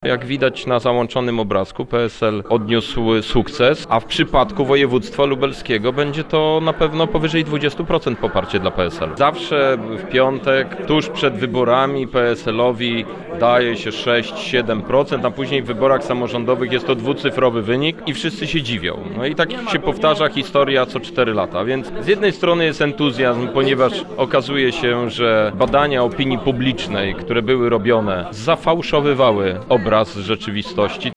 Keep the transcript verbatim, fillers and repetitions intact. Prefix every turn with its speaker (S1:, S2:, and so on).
S1: Jak widać na załączonym obrazku, P S L odniósł sukces, a w przypadku województwa lubelskiego będzie to na pewno powyżej dwadzieścia procent poparcie dla P S L. Zawsze w piątek, tuż przed wyborami, P S L-owi daje się sześć do siedmiu procent, a później w wyborach samorządowych jest to dwucyfrowy wynik i wszyscy się dziwią. No i tak się powtarza historia co cztery lata, więc z jednej strony jest entuzjazm, ponieważ okazuje się, że badania opinii publicznej, które były robione, zafałszowywały obraz rzeczywistości.